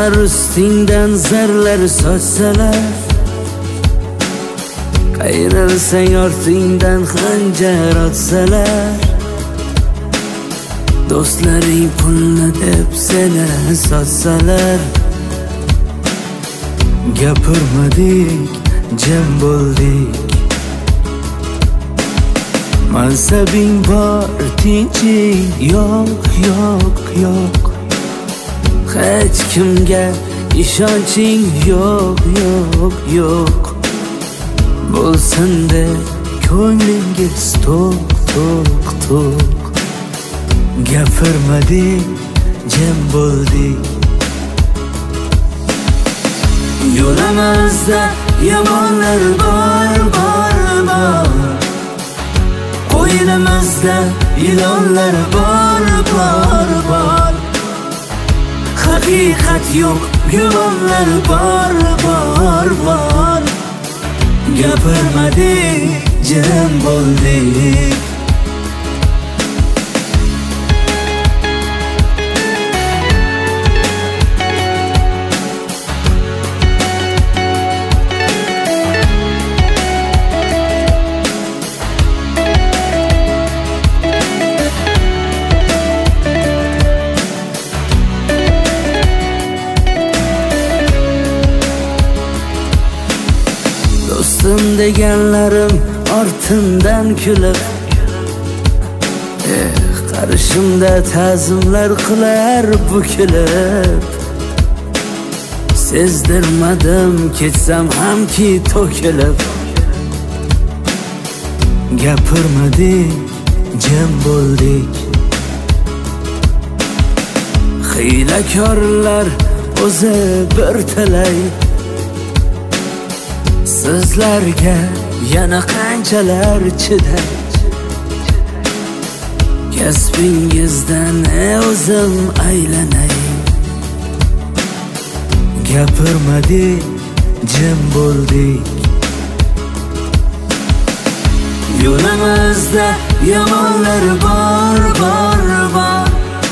Dushmanlar ustingdan zarlar sochsalar, qayrilsang ortingdan xanjar otsalar, do'stlaring pulni deb seni sotsalar, gapirmadik, jam bo'ldik. Mansabing bor, tinching yo'q, yo'q, yo'q. Hech kimga ishonching yo'q, yo'q, yo'q. Bo'lsin-da ko'nglingiz to'q, to'q, to'q. Gapirmadik, jam bo'ldik. Yo'limizda yomonlar bor, bor, bor. Qo'ynimizda ilonlar bor, bor, bor. Haqiqat yo'q, gumonlar bor, bor, bor. Gapirmadik, jam bo'ldik. Do'stim deganlarim ortimdan kulib, qarshimda ta'zimlar qilar bukilib. Sezdirmadim ketsam hamki to'kilib. Gapirmadik, jam bo'ldik. Hiylakorlar o'zi bir talay, sizlarga yana qanchalar chiday. Kasbingizdan o'zim aylanay. Gapirmadik, jam bo'ldik. Yo'limizda yomonlar bor, bor, bor.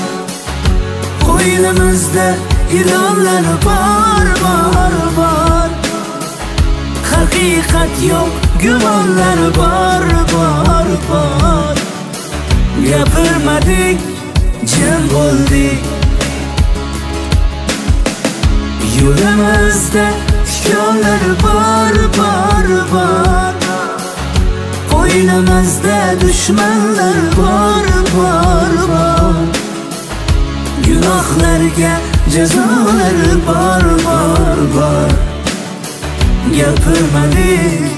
Qo'ynimizda ilonlar bor, bor, bor. Haqiqat yo'q, gumonlar bor, bor, bor. Gapirmadik, jam bo'ldik. Yo'limizda tikonlar bor, bor, bor. Qo'ynimizda dushmanlar bor, bor, bor. Gunohlarga jazolar bor, bor, bor. Gapirmadik,